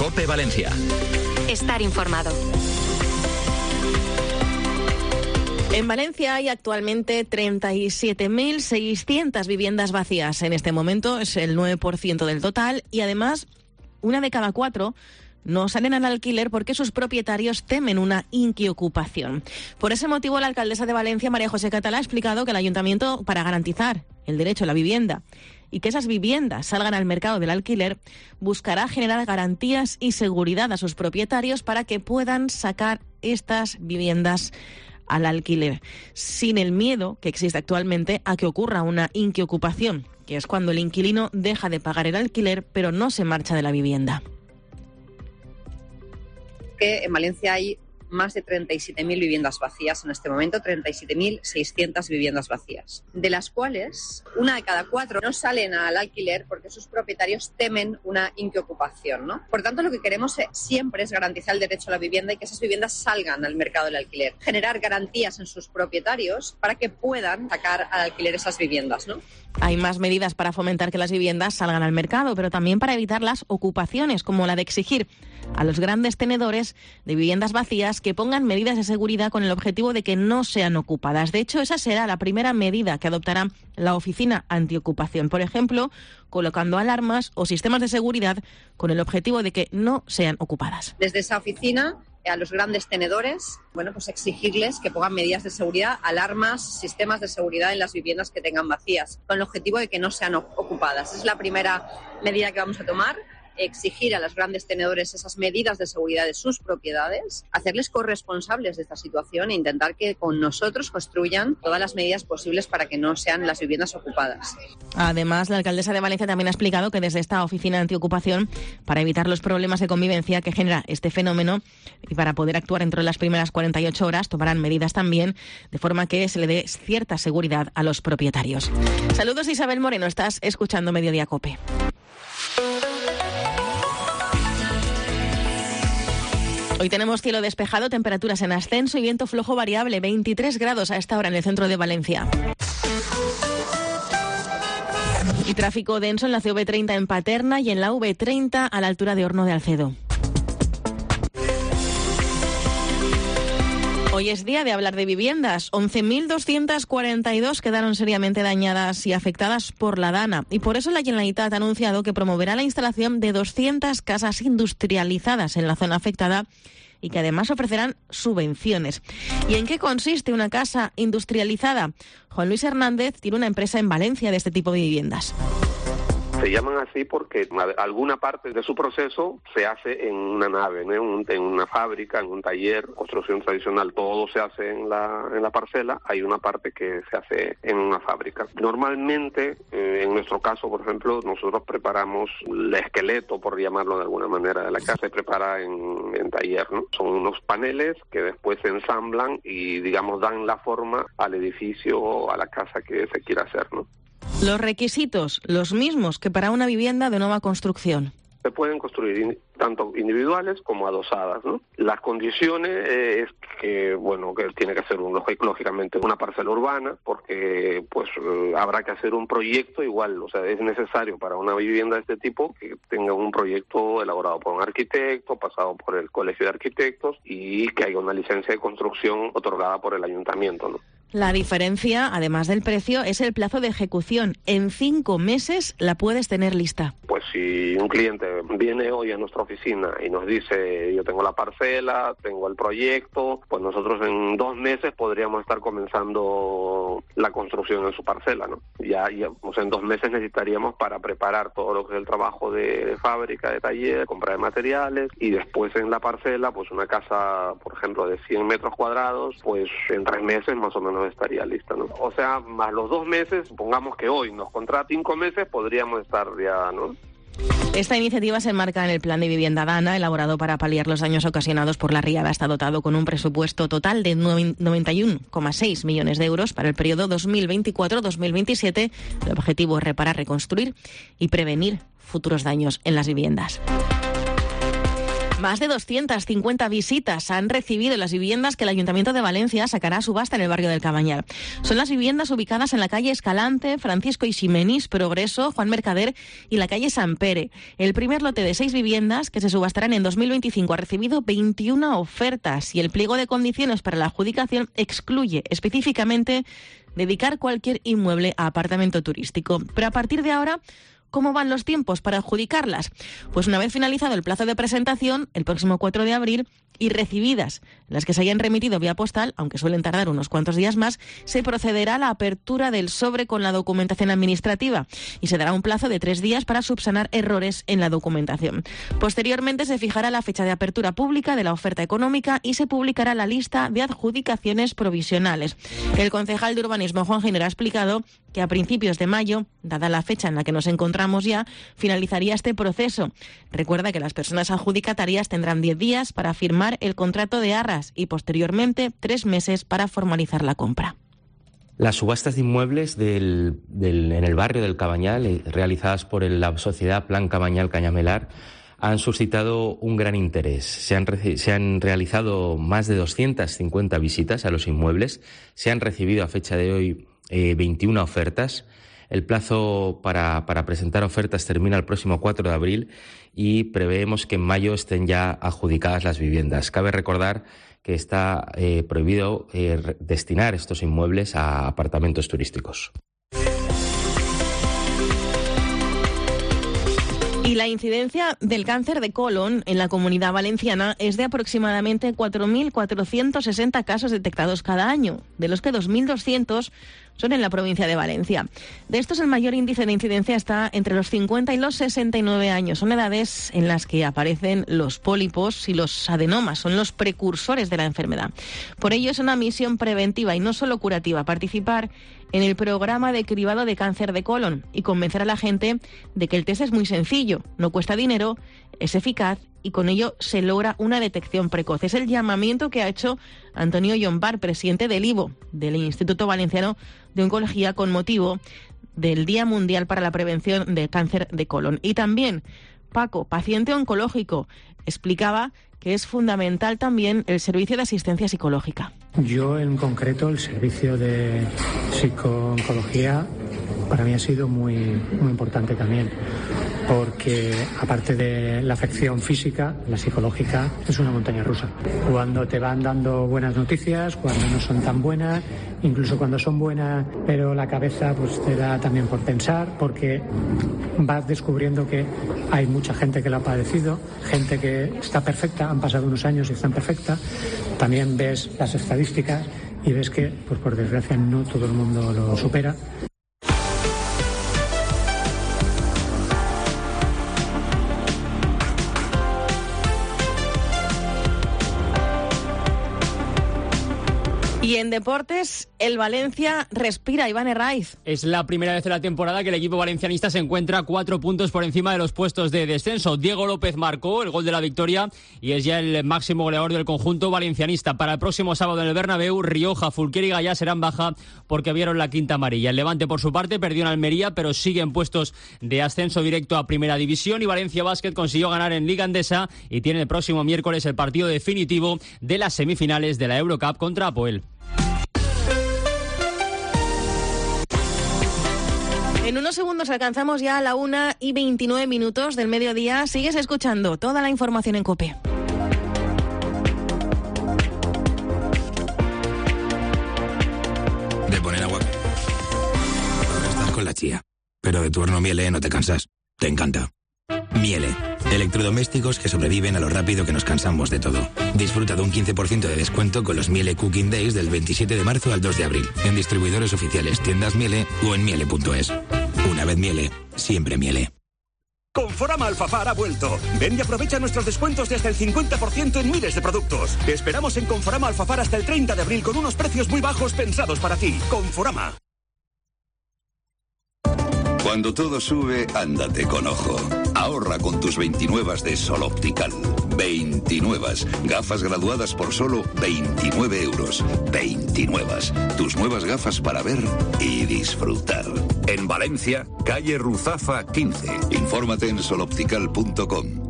COPE Valencia. Estar informado. En Valencia hay actualmente 37.600 viviendas vacías. En este momento es el 9% del total y además 1 de cada 4 no salen al alquiler porque sus propietarios temen una inquiocupación. Por ese motivo, la alcaldesa de Valencia, María José Catalá, ha explicado que el ayuntamiento, para garantizar el derecho a la vivienda y que esas viviendas salgan al mercado del alquiler, buscará generar garantías y seguridad a sus propietarios para que puedan sacar estas viviendas al alquiler, sin el miedo que existe actualmente a que ocurra una inquiocupación, que es cuando el inquilino deja de pagar el alquiler pero no se marcha de la vivienda. Que en Valencia hay más de 37.000 viviendas vacías en este momento, 37.600 viviendas vacías, de las cuales 1 de cada 4 no salen al alquiler porque sus propietarios temen una inquiocupación, ¿no? Por tanto, lo que queremos siempre es garantizar el derecho a la vivienda y que esas viviendas salgan al mercado del alquiler, generar garantías en sus propietarios para que puedan sacar al alquiler esas viviendas, ¿no? Hay más medidas para fomentar que las viviendas salgan al mercado, pero también para evitar las ocupaciones, como la de exigir a los grandes tenedores de viviendas vacías que pongan medidas de seguridad con el objetivo de que no sean ocupadas. De hecho, esa será la primera medida que adoptará la Oficina Antiocupación. Por ejemplo, colocando alarmas o sistemas de seguridad con el objetivo de que no sean ocupadas. Desde esa oficina, a los grandes tenedores, pues exigirles que pongan medidas de seguridad, alarmas, sistemas de seguridad en las viviendas que tengan vacías, con el objetivo de que no sean ocupadas. Esa es la primera medida que vamos a tomar. Exigir a los grandes tenedores esas medidas de seguridad de sus propiedades, hacerles corresponsables de esta situación e intentar que con nosotros construyan todas las medidas posibles para que no sean las viviendas ocupadas. Además, la alcaldesa de Valencia también ha explicado que desde esta oficina antiocupación, para evitar los problemas de convivencia que genera este fenómeno y para poder actuar dentro de las primeras 48 horas, tomarán medidas también de forma que se le dé cierta seguridad a los propietarios. Saludos, Isabel Moreno, estás escuchando Mediodía COPE. Hoy tenemos cielo despejado, temperaturas en ascenso y viento flojo variable, 23 grados a esta hora en el centro de Valencia. Y tráfico denso en la CV30 en Paterna y en la V30 a la altura de Horno de Alcedo. Hoy es día de hablar de viviendas. 11.242 quedaron seriamente dañadas y afectadas por la Dana. Y por eso la Generalitat ha anunciado que promoverá la instalación de 200 casas industrializadas en la zona afectada y que además ofrecerán subvenciones. ¿Y en qué consiste una casa industrializada? Juan Luis Hernández tiene una empresa en Valencia de este tipo de viviendas. Se llaman así porque alguna parte de su proceso se hace en una nave, ¿no? En una fábrica, en un taller, construcción tradicional, todo se hace en la parcela, hay una parte que se hace en una fábrica. Normalmente, en nuestro caso, por ejemplo, nosotros preparamos el esqueleto, por llamarlo de alguna manera, de la casa, se prepara en taller, ¿no? Son unos paneles que después se ensamblan y, digamos, dan la forma al edificio o a la casa que se quiera hacer, ¿no? Los requisitos, los mismos que para una vivienda de nueva construcción. Se pueden construir tanto individuales como adosadas, ¿no? Las condiciones es que tiene que ser lógicamente una parcela urbana, porque habrá que hacer un proyecto igual, o sea, es necesario para una vivienda de este tipo que tenga un proyecto elaborado por un arquitecto, pasado por el Colegio de Arquitectos y que haya una licencia de construcción otorgada por el ayuntamiento, ¿no? La diferencia, además del precio, es el plazo de ejecución. En 5 meses la puedes tener lista. Pues si un cliente viene hoy a nuestra oficina y nos dice, yo tengo la parcela, tengo el proyecto, pues nosotros en 2 meses podríamos estar comenzando la construcción en su parcela, ¿no? Ya en 2 meses necesitaríamos para preparar todo lo que es el trabajo de fábrica, de taller, compra de materiales, y después en la parcela, pues una casa, por ejemplo, de 100 metros cuadrados, pues en 3 meses más o menos estaría lista, ¿no? O sea, más los 2 meses, supongamos que hoy nos contrata 5 meses, podríamos estar ya, ¿no? Esta iniciativa se enmarca en el Plan de Vivienda Dana, elaborado para paliar los daños ocasionados por la riada. Está dotado con un presupuesto total de 91,6 millones de euros para el periodo 2024-2027. El objetivo es reparar, reconstruir y prevenir futuros daños en las viviendas. Más de 250 visitas han recibido las viviendas que el Ayuntamiento de Valencia sacará a subasta en el barrio del Cabanyal. Son las viviendas ubicadas en la calle Escalante, Francisco Eiximenis, Progreso, Juan Mercader y la calle Sant Pere. El primer lote de 6 viviendas que se subastarán en 2025 ha recibido 21 ofertas y el pliego de condiciones para la adjudicación excluye específicamente dedicar cualquier inmueble a apartamento turístico. Pero a partir de ahora, ¿cómo van los tiempos para adjudicarlas? Pues una vez finalizado el plazo de presentación, el próximo 4 de abril, y recibidas las que se hayan remitido vía postal, aunque suelen tardar unos cuantos días más, se procederá a la apertura del sobre con la documentación administrativa y se dará un plazo de 3 días para subsanar errores en la documentación. Posteriormente se fijará la fecha de apertura pública de la oferta económica y se publicará la lista de adjudicaciones provisionales. El concejal de Urbanismo, Juan Giner, ha explicado que a principios de mayo, dada la fecha en la que nos encontramos ya, finalizaría este proceso. Recuerda que las personas adjudicatarias tendrán 10 días para firmar el contrato de arras y posteriormente 3 meses para formalizar la compra. Las subastas de inmuebles en el barrio del Cabanyal, realizadas por la sociedad Plan Cabanyal Cañamelar, han suscitado un gran interés. Se han realizado más de 250 visitas a los inmuebles, se han recibido a fecha de hoy 21 ofertas. El plazo para presentar ofertas termina el próximo 4 de abril y preveemos que en mayo estén ya adjudicadas las viviendas. Cabe recordar que está prohibido destinar estos inmuebles a apartamentos turísticos. Y la incidencia del cáncer de colon en la Comunidad Valenciana es de aproximadamente 4.460 casos detectados cada año, de los que 2.200 son en la provincia de Valencia. De estos, el mayor índice de incidencia está entre los 50 y los 69 años. Son edades en las que aparecen los pólipos y los adenomas, son los precursores de la enfermedad. Por ello es una misión preventiva y no solo curativa participar en el programa de cribado de cáncer de colon y convencer a la gente de que el test es muy sencillo, no cuesta dinero, es eficaz y con ello se logra una detección precoz. Es el llamamiento que ha hecho Antonio Llombart, presidente del IVO, del Instituto Valenciano de Oncología, con motivo del Día Mundial para la Prevención del Cáncer de Colon. Y también Paco, paciente oncológico, explicaba que es fundamental también el servicio de asistencia psicológica. Yo, en concreto, el servicio de psico-oncología para mí ha sido muy importante también, porque aparte de la afección física, la psicológica es una montaña rusa. Cuando te van dando buenas noticias, cuando no son tan buenas, incluso cuando son buenas, pero la cabeza pues te da también por pensar, porque vas descubriendo que hay mucha gente que lo ha padecido, gente que está perfecta, han pasado unos años y están perfecta. También ves las estadísticas y ves que, pues por desgracia, no todo el mundo lo supera. Y en deportes, el Valencia respira. Iván Herraiz. Es la primera vez de la temporada que el equipo valencianista se encuentra 4 puntos por encima de los puestos de descenso. Diego López marcó el gol de la victoria y es ya el máximo goleador del conjunto valencianista. Para el próximo sábado en el Bernabéu, Rioja, Fulquier y Gallá serán baja porque vieron la quinta amarilla. El Levante, por su parte, perdió en Almería, pero sigue en puestos de ascenso directo a Primera División. Y Valencia Basket consiguió ganar en Liga Endesa y tiene el próximo miércoles el partido definitivo de las semifinales de la Eurocup contra Apoel. En unos segundos alcanzamos ya a la 1:29 del mediodía. Sigues escuchando toda la información en COPE. De poner agua. Ahora estás con la chía. Pero de tu horno Miele no te cansas. Te encanta. Miele. Electrodomésticos que sobreviven a lo rápido que nos cansamos de todo. Disfruta de un 15% de descuento con los Miele Cooking Days del 27 de marzo al 2 de abril. En distribuidores oficiales, tiendas Miele o en miele.es. Una vez Miele, siempre Miele. Conforama Alfafar ha vuelto. Ven y aprovecha nuestros descuentos de hasta el 50% en miles de productos. Te esperamos en Conforama Alfafar hasta el 30 de abril con unos precios muy bajos pensados para ti. Conforama. Cuando todo sube, ándate con ojo. Ahorra con tus 29 de Sol Optical. 29. Gafas graduadas por solo 29 euros. 29. Tus nuevas gafas para ver y disfrutar. En Valencia, calle Ruzafa 15. Infórmate en soloptical.com.